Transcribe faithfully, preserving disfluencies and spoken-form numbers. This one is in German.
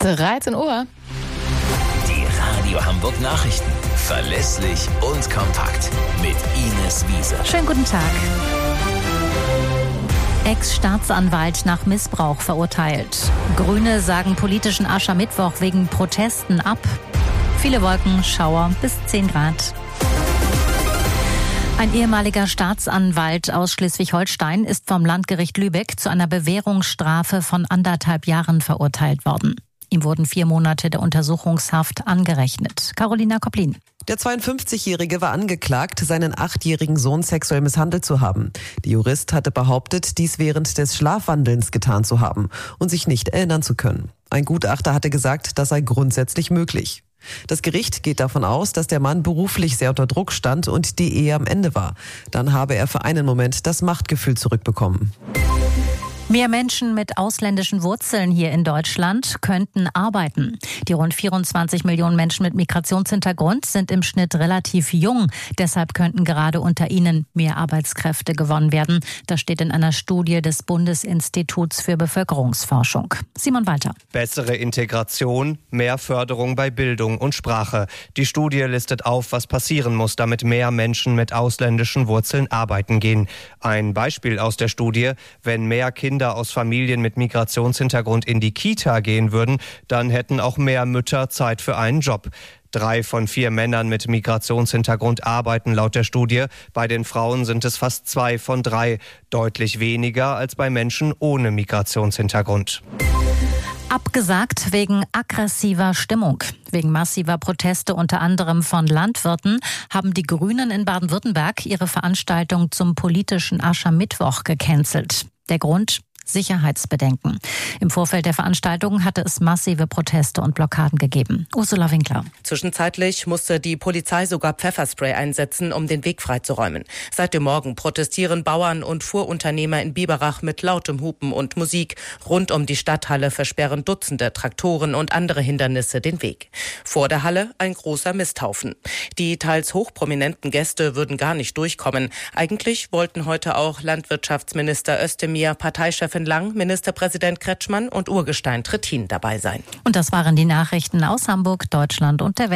dreizehn Uhr. Die Radio Hamburg Nachrichten. Verlässlich und kompakt. Mit Ines Wiese. Schönen guten Tag. Ex-Staatsanwalt nach Missbrauch verurteilt. Grüne sagen politischen Aschermittwoch wegen Protesten ab. Viele Wolken, Schauer bis zehn Grad. Ein ehemaliger Staatsanwalt aus Schleswig-Holstein ist vom Landgericht Lübeck zu einer Bewährungsstrafe von anderthalb Jahren verurteilt worden. Ihm wurden vier Monate der Untersuchungshaft angerechnet. Carolina Koplin. Der zweiundfünfzigjährige war angeklagt, seinen achtjährigen Sohn sexuell misshandelt zu haben. Der Jurist hatte behauptet, dies während des Schlafwandelns getan zu haben und sich nicht erinnern zu können. Ein Gutachter hatte gesagt, das sei grundsätzlich möglich. Das Gericht geht davon aus, dass der Mann beruflich sehr unter Druck stand und die Ehe am Ende war. Dann habe er für einen Moment das Machtgefühl zurückbekommen. Mehr Menschen mit ausländischen Wurzeln hier in Deutschland könnten arbeiten. Die rund vierundzwanzig Millionen Menschen mit Migrationshintergrund sind im Schnitt relativ jung. Deshalb könnten gerade unter ihnen mehr Arbeitskräfte gewonnen werden. Das steht in einer Studie des Bundesinstituts für Bevölkerungsforschung. Simon Walter. Bessere Integration, mehr Förderung bei Bildung und Sprache. Die Studie listet auf, was passieren muss, damit mehr Menschen mit ausländischen Wurzeln arbeiten gehen. Ein Beispiel aus der Studie: Wenn mehr Kinder aus Familien mit Migrationshintergrund in die Kita gehen würden, dann hätten auch mehr Mütter Zeit für einen Job. Drei von vier Männern mit Migrationshintergrund arbeiten laut der Studie. Bei den Frauen sind es fast zwei von drei. Deutlich weniger als bei Menschen ohne Migrationshintergrund. Abgesagt wegen aggressiver Stimmung. Wegen massiver Proteste unter anderem von Landwirten haben die Grünen in Baden-Württemberg ihre Veranstaltung zum politischen Aschermittwoch gecancelt. Der Grund? Sicherheitsbedenken. Im Vorfeld der Veranstaltung hatte es massive Proteste und Blockaden gegeben. Ursula Winkler. Zwischenzeitlich musste die Polizei sogar Pfefferspray einsetzen, um den Weg freizuräumen. Seit dem Morgen protestieren Bauern und Fuhrunternehmer in Biberach mit lautem Hupen und Musik. Rund um die Stadthalle versperren Dutzende Traktoren und andere Hindernisse den Weg. Vor der Halle ein großer Misthaufen. Die teils hochprominenten Gäste würden gar nicht durchkommen. Eigentlich wollten heute auch Landwirtschaftsminister Özdemir, Parteichefin Lang, Ministerpräsident Kretschmann und Urgestein Trittin dabei sein. Und das waren die Nachrichten aus Hamburg, Deutschland und der Welt.